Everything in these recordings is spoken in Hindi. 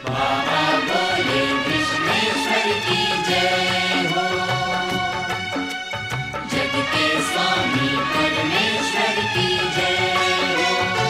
बाबा बोले कृष्णेश्वर की जय हो, जग के स्वामी परमेश्वर की जय हो।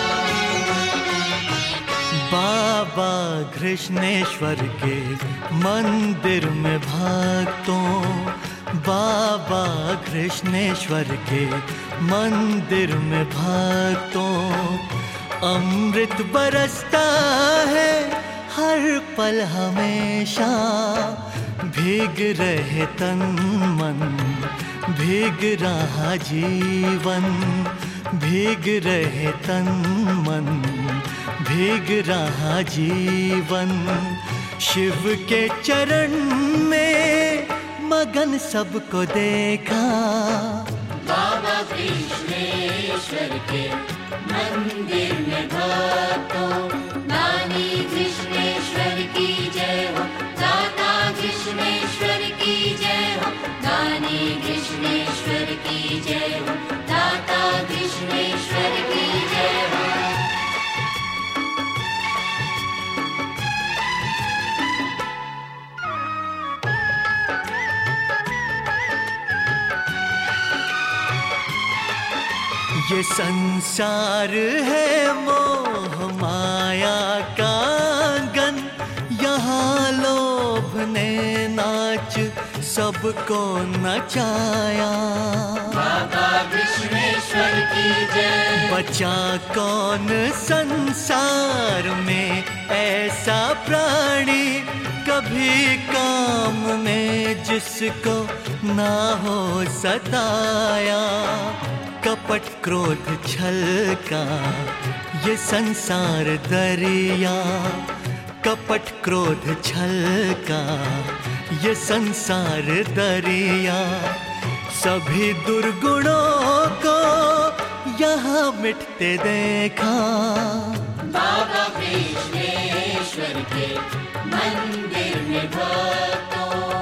बाबा कृष्णेश्वर के मंदिर में भक्तों, बाबा कृष्णेश्वर के मंदिर में भक्तों, अमृत बरसता है हर पल हमेशा, भीग रहे तन मन, भीग रहा जीवन, भीग रहे तन मन, भीग रहा जीवन, शिव के चरण में मगन सबको देखा। बाबा कृष्णेश्वर के मंदिर में भक्तों, दानी कृष्णेश्वर की जय हो, दाता कृष्णेश्वर की जय हो, दानी कृष्णेश्वर की जय हो, दाता कृष्णेश्वर की जय हो। ये संसार है मोह माया का आंगन, यहाँ लोभ ने नाच सबको नचाया। बाबा कृष्णेश्वर की जय। बचा कौन संसार में ऐसा प्राणी, कभी काम में जिसको ना हो सताया। कपट क्रोध छल का ये संसार दरिया, कपट क्रोध छल का ये संसार दरिया, सभी दुर्गुणों को यहाँ मिटते देखा। बाबा कृष्णेश्वर के मंदिर में भक्तों,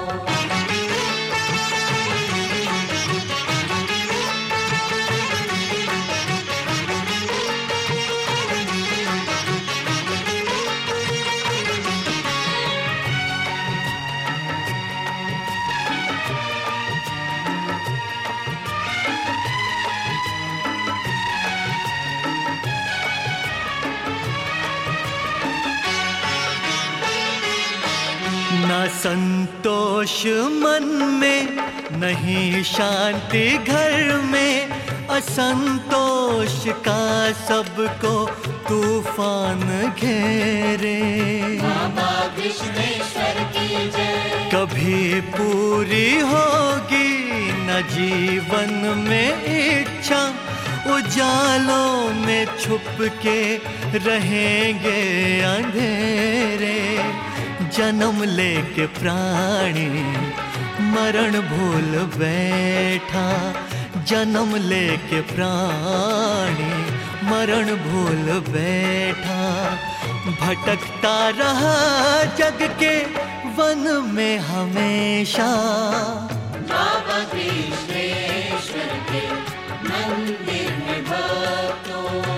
न संतोष मन में, नहीं शांति घर में, असंतोष का सबको तूफान घेरे। बाबा कृष्णेश्वर की जय। कभी पूरी होगी न जीवन में इच्छा, उजालों में छुप के रहेंगे अंधेरे। जन्म लेके प्राणी मरण भूल बैठा, जन्म लेके प्राणी मरण भूल बैठा। भटकता रहा जग के वन में हमेशा। बाबा कृष्णेश्वर के मंदिर में भक्तों,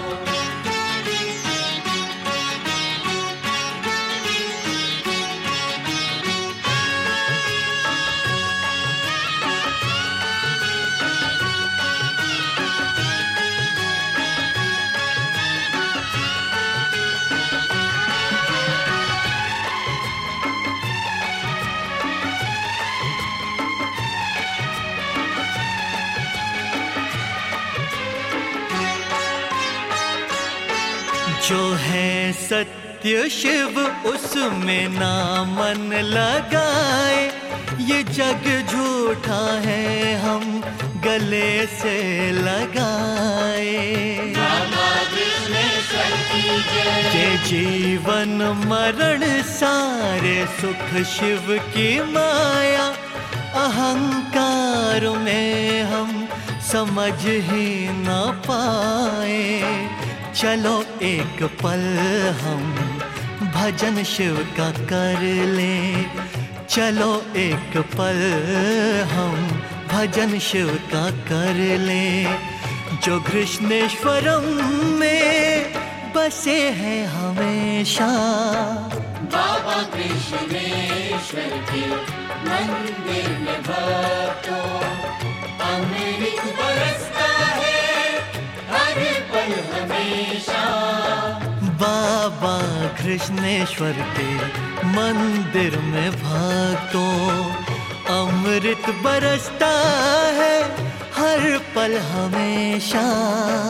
जो है सत्य शिव उसमें ना मन लगाए, ये जग झूठा है हम गले से लगाए। बाबा कृष्णेश्वर की जय। ये जीवन मरण सारे सुख शिव की माया, अहंकार में हम समझ ही ना पाए। चलो एक पल हम भजन शिव का कर ले, चलो एक पल हम भजन शिव का कर ले। जो कृष्णेश्वरम में बसे हैं हमेशा। बाबा कृष्णेश्वर के मंदिर में भक्तों अमृत बरसता है हर पल हमेशा। बाबा कृष्णेश्वर के मंदिर में भक्तों अमृत बरसता है हर पल हमेशा।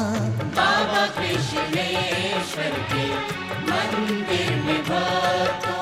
बाबा कृष्णेश्वर के मंदिर में भक्तों